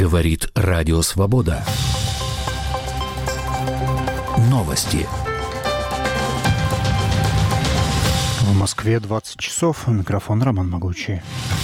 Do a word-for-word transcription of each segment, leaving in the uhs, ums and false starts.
Говорит Радио Свобода. Новости. В Москве двадцать часов. Микрофон Роман Могучий.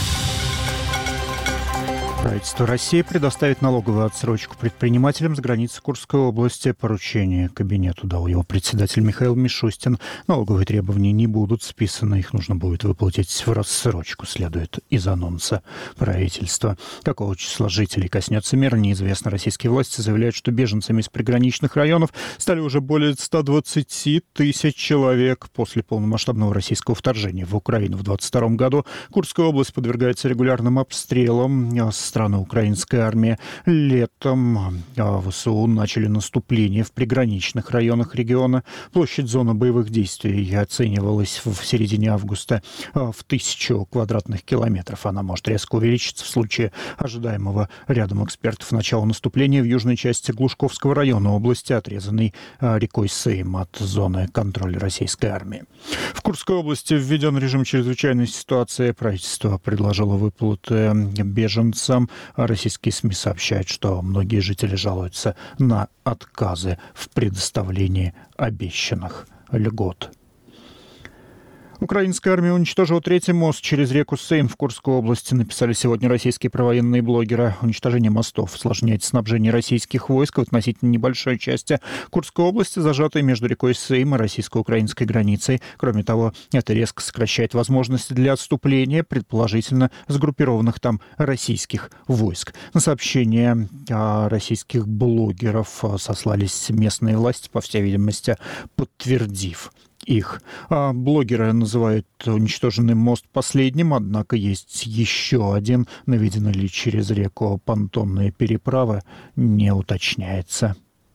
Правительство России предоставит налоговую отсрочку предпринимателям с границы Курской области. Поручение кабинету дал его председатель Михаил Мишустин. Налоговые требования не будут списаны, их нужно будет выплатить в рассрочку, следует из анонса правительства. Какого числа жителей коснется мера, неизвестно. Российские власти заявляют, что беженцами из приграничных районов стали уже более ста двадцати тысяч человек. После полномасштабного российского вторжения в Украину в двадцать втором году Курская область подвергается регулярным обстрелам страны украинской армии. Летом ВСУ начали наступление в приграничных районах региона. Площадь зоны боевых действий оценивалась в середине августа в тысячу квадратных километров. Она может резко увеличиться в случае ожидаемого рядом экспертов начала наступления в южной части Глушковского района области, отрезанной рекой Сейм от зоны контроля российской армии. В Курской области введен режим чрезвычайной ситуации. Правительство предложило выплаты беженцам. Российские СМИ сообщают, что многие жители жалуются на отказы в предоставлении обещанных льгот. Украинская армия уничтожила третий мост через реку Сейм в Курской области, написали сегодня российские провоенные блогеры. Уничтожение мостов осложняет снабжение российских войск в относительно небольшой части Курской области, зажатой между рекой Сейм и российско-украинской границей. Кроме того, это резко сокращает возможности для отступления, предположительно сгруппированных там российских войск. На сообщение российских блогеров сослались местные власти, по всей видимости, подтвердив их. А блогеры называют уничтоженный мост последним, однако есть еще один. Наведены ли через реку понтонные переправы, не уточняется.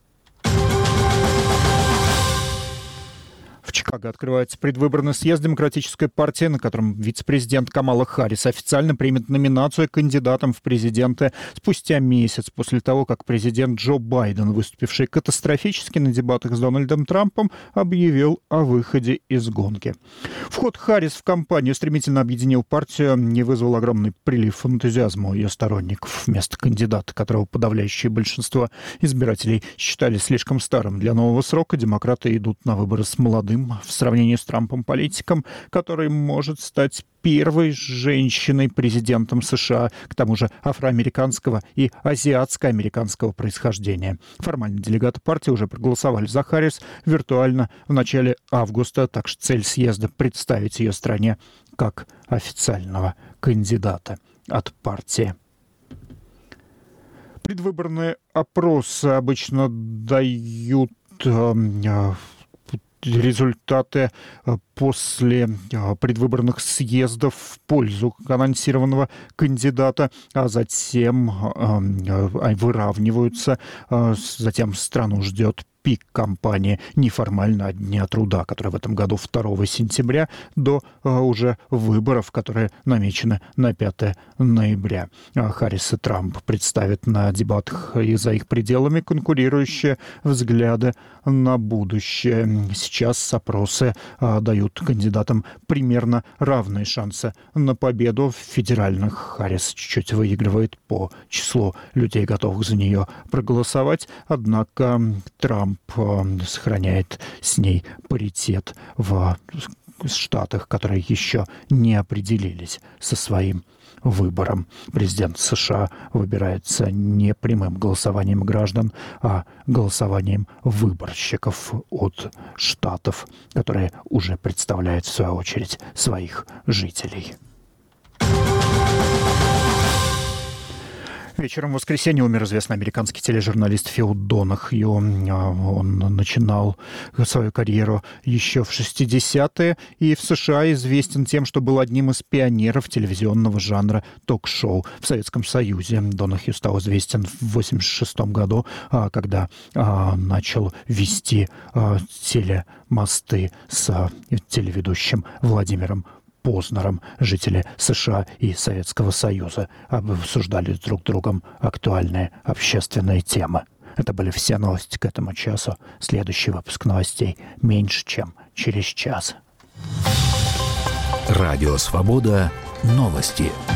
В Чикаго открывается предвыборный съезд Демократической партии, на котором вице-президент Камала Харрис официально примет номинацию кандидатом в президенты спустя месяц после того, как президент Джо Байден, выступивший катастрофически на дебатах с Дональдом Трампом, объявил о выходе из гонки. Вход Харрис в кампанию стремительно объединил партию и вызвал огромный прилив энтузиазма у ее сторонников. Вместо кандидата, которого подавляющее большинство избирателей считали слишком старым для нового срока, демократы идут на выборы с молодым, в сравнении с Трампом, политиком, который может стать первой женщиной-президентом США, к тому же афроамериканского и азиатско-американского происхождения. Формально делегаты партии уже проголосовали за Харрис виртуально в начале августа, так что цель съезда — представить ее стране как официального кандидата от партии. Предвыборные опросы обычно дают э, результаты после предвыборных съездов в пользу анонсированного кандидата, а затем выравниваются, затем страну ждет пик кампании неформально Дня труда, который в этом году второго сентября, до уже выборов, которые намечены на пятое ноября. Харрис и Трамп представят на дебатах и за их пределами конкурирующие взгляды на будущее. Сейчас опросы дают кандидатам примерно равные шансы на победу. В федеральных Харрис чуть-чуть выигрывает по числу людей, готовых за нее проголосовать, однако Трамп сохраняет с ней паритет в штатах, которые еще не определились со своим выбором. Президент США выбирается не прямым голосованием граждан, а голосованием выборщиков от штатов, которые уже представляют, в свою очередь, своих жителей. Вечером в воскресенье умер известный американский тележурналист Фил Донахью. Он начинал свою карьеру еще в шестидесятые и в США известен тем, что был одним из пионеров телевизионного жанра ток-шоу в Советском Союзе. Донахью стал известен в восемьдесят шестом году, когда начал вести телемосты с телеведущим Владимиром Познером. Жители США и Советского Союза обсуждали друг с другом актуальные общественные темы. Это были все новости к этому часу. Следующий выпуск новостей меньше, чем через час. Радио Свобода. Новости.